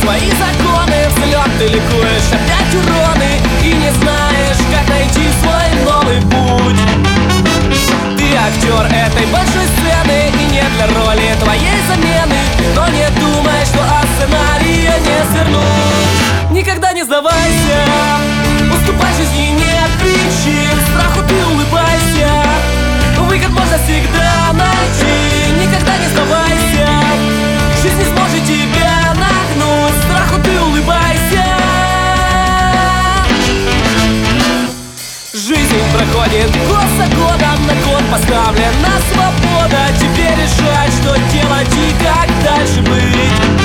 свои законы. Взлет ты ликуешь, опять уроны, и не знаешь, как найти свой новый путь. Ты актер этой большой сцены, и не для роли твоей замены. Но не думай, что от сценария не свернуть. Никогда не сдавайся, уступай жизни, нет причин. Страху ты улыбайся, выход можно всегда найти. Никогда не сдавайся, жизнь не сможет тебя нагнуть. Страху ты улыбайся. Жизнь проходит год за годом, на кон поставлена свобода. Тебе решать, что делать и как дальше быть.